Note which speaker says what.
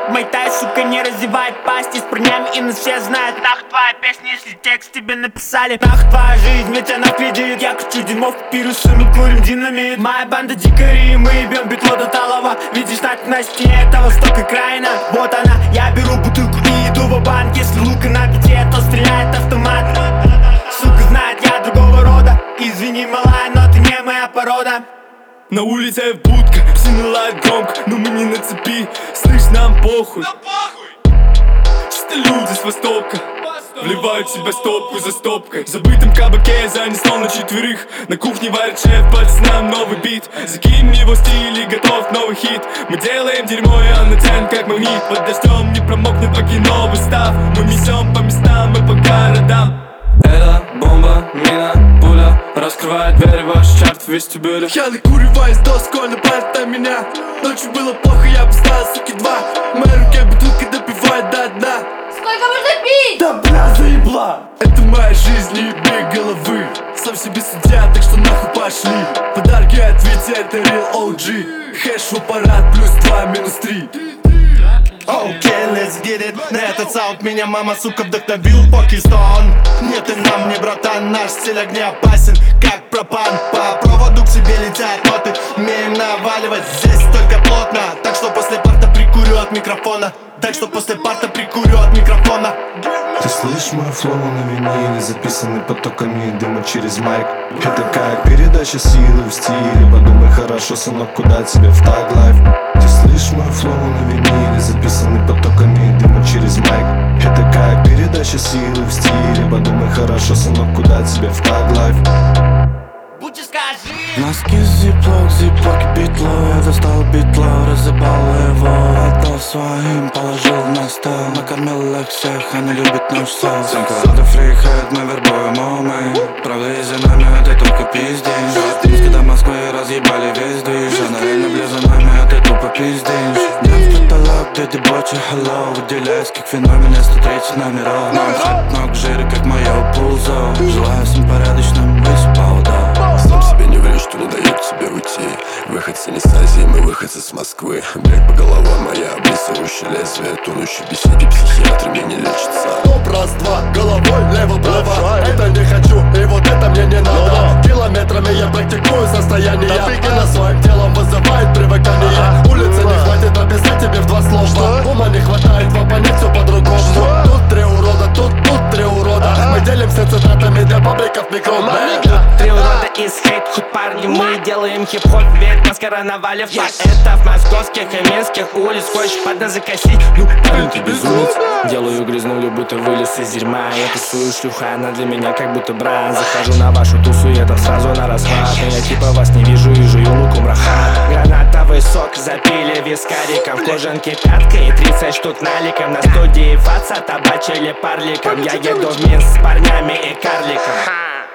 Speaker 1: как майтай, сука, не разевает пасти с парнями, и нас все знают. Нах твоя песня, если текст тебе написали. Нах твоя жизнь, ведь она в кредит. Я кручу дерьмо в папирус, мы курим динамит. Моя банда дикари, мы ебем битло до талого. Видишь, на стене, это восток и крайна. Вот она, я беру бутылку и иду в банк. Если лука на бите, то стреляет автомат. Сука знает, я другого рода. Извини, малая, но ты не моя порода.
Speaker 2: На улице будка, все налают громко, но мы не на цепи. Слышь, нам похуй. Чисто люди с востока вливают в себя стопку за стопкой. В забытом кабаке занесло на четверых. На кухне варит шеф, пацанам новый бит. Закинь его стиль и готов новый хит. Мы делаем дерьмо, и он натянет как магнит. Под дождем не промокнет новый став. Мы несем по местам и по городам.
Speaker 3: Это бомба, мина, пуля раскрывает двери в ваш чарт в вестибюле.
Speaker 2: Я накуриваюсь до скольно пальт на меня. Ночью было плохо, я поставил суки два. В моей руке бутылка допивает до дна.
Speaker 4: Сколько можно пить?
Speaker 2: Да бля, заебла. Это моя жизнь, не ебей головы. Сам себе судья, так что нахуй пошли. Подарки от Вити, это real OG. Хэш в аппарат, плюс 2, минус 3.
Speaker 5: Окей, let's get it. На этот саунд меня мама, сука, вдохновил Пакистан. Нет, и нам не, братан, наш стиль огня опасен, как пропан. По проводу к себе летят ноты. Умеем наваливать здесь только плотно. Так что после парта прикурю от микрофона. Так что после парта прикурю от микрофона.
Speaker 6: Ты слышишь мой флоу на виниле, записанный потоками дыма через майк. Это как передача силы в стиле. Подумай хорошо, сынок, куда тебе в таг лайф. Ты слышишь мой флоу на виниле, записанный потоками дыма через майк. Это как передача силы в стиле. Подумай хорошо, сынок, куда тебе в таг лайф.
Speaker 1: Будь скажи.
Speaker 3: Носки зиплок, зиплоки битло. Я достал битло, разъебал его. Отдал своим, положил на стол. Накормил их всех, они любят наш соус. Семка, фрихед, мы вербуем умы. Правда, и за нами ты только пиздишь. Из когда Москвы разъебали весь движ. Она реально ближе за нами, а ты тупо пиздишь. Днем в потолок, где дебочи, hello. Выделяюсь как феномен, я 130 номеров. Мой ног жире, как мое пулзо. Желаю всем порядочным быть повода.
Speaker 7: Сам себе не врешь, что не дает тебе уйти. Выходцы не с Азии, мы выходцы с Москвы. Блять по голова моя, облизывающая лезвие. Тонущий в беседе психиатры мне не лечится.
Speaker 5: Топ, раз, два, головой, лево, право. Это не хочу, и вот это мне не надо. Километрами я практикую состояние. Она своим телом вызывает привыкание. Улицы не хватит описать тебе в два слова. Ума не хватает, вам понять все по-другому. Тут три урода, тут три урода. Мы делимся цитатами для пабликов микрофон.
Speaker 1: Три урода из хейт-худ парни. Мы делаем хип-хоп, ведь маскара навалив. Это в московских и минских улиц. Хочешь под нас закосить? Ну, парень, ты безумец. Делаю грязнулю, будто вылез из дерьма. Я тусую шлюха, она для меня как будто бран. Захожу на вашу тусу, я там сразу на расхват. Но я типа вас не вижу и жую луком рахат. Гранатовый сок запили вискариком. В кожанке пятка и 30 штук наликом. На студии фаца табачили парликом. Я еду в Минск с парнями и карликом.